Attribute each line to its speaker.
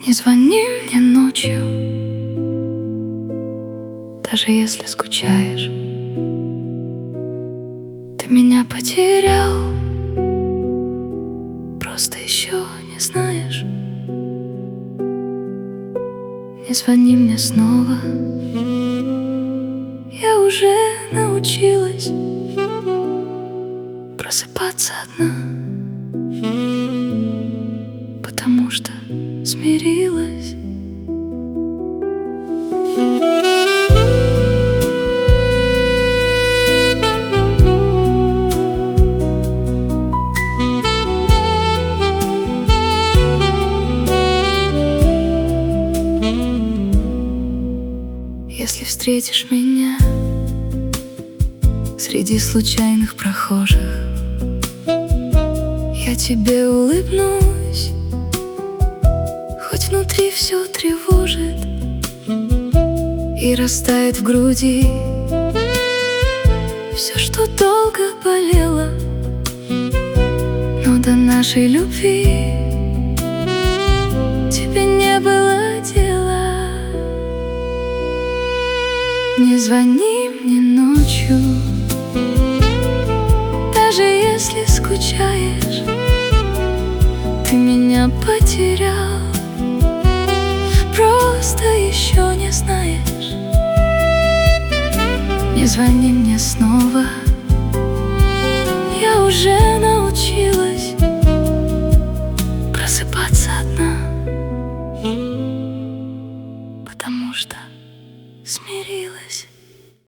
Speaker 1: Не звони мне ночью, даже если скучаешь. Ты меня потерял, просто еще не знаешь. Не звони мне снова, я уже научилась просыпаться одна, потому что смирилась. Если встретишь меня среди случайных прохожих, я тебе улыбнусь, хоть внутри все тревожит и растает в груди все, что долго болело. Но до нашей любви тебе не было дела. Не звони мне ночью, даже если скучаешь. Ты меня потерял, просто еще не знаешь. Не звони мне снова, я уже